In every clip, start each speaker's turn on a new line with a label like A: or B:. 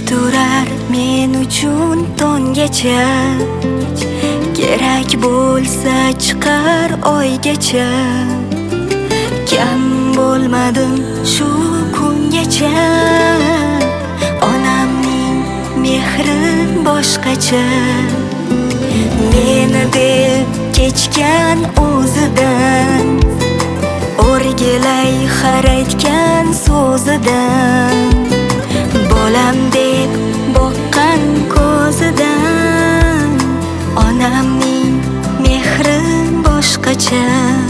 A: turar men uchun tonggacha, kerak bo'lsa chiqar oygacha. Kam bo'lmadim shu kungacha, onamning mehri boshqacha. Meni deb kechgan o'zidan, o'rgilay har aytgan so'zidan, bolam deb boqqan ko'zidan, onamning mehri boshqacha.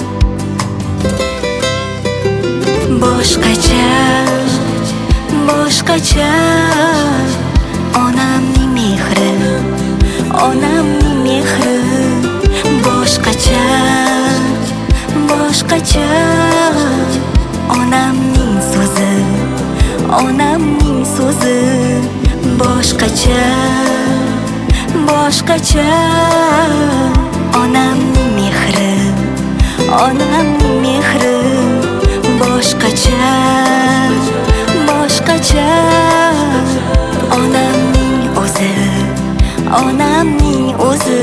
A: Boshqacha, boshqacha, onamning mehri, onamning mehri boshqacha, boshqacha, onamning so'zi, onamning so'zi boshqacha, boshqacha, onamning mehri, onamning mehri boshqacha, boshqacha, onamning o'zi, onamning o'zi.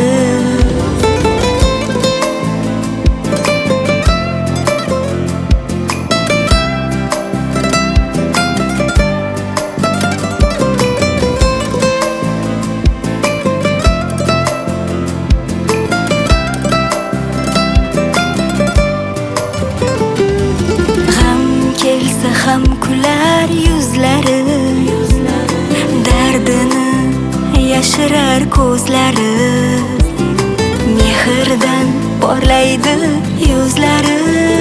A: Ham kular yuzlari, dardini yashirar ko'zlari, mehrdan porlaydi yuzlari.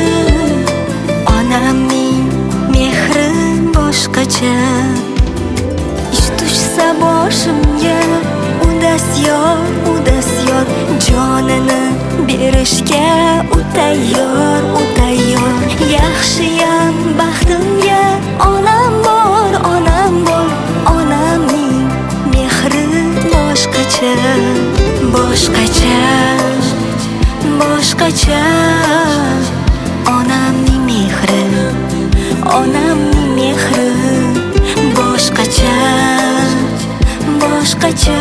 A: Onamning mehri boshqacha. Ish tushsa boshimga udasyor, udasyor, jonini berishga u tayyor, u tayyor. Yaxshiyam baxtimga onam bor, onam bor, onamning mehri boshqacha, boshqacha, boshqacha, onamning mehri, onamning mehri boshqacha, boshqacha,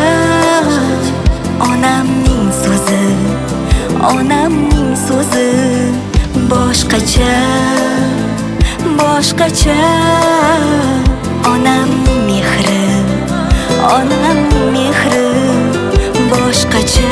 A: onamning so'zi, onamning so'zi boshqacha, boshqacha, onamning mehri, onamning mehri boshqacha.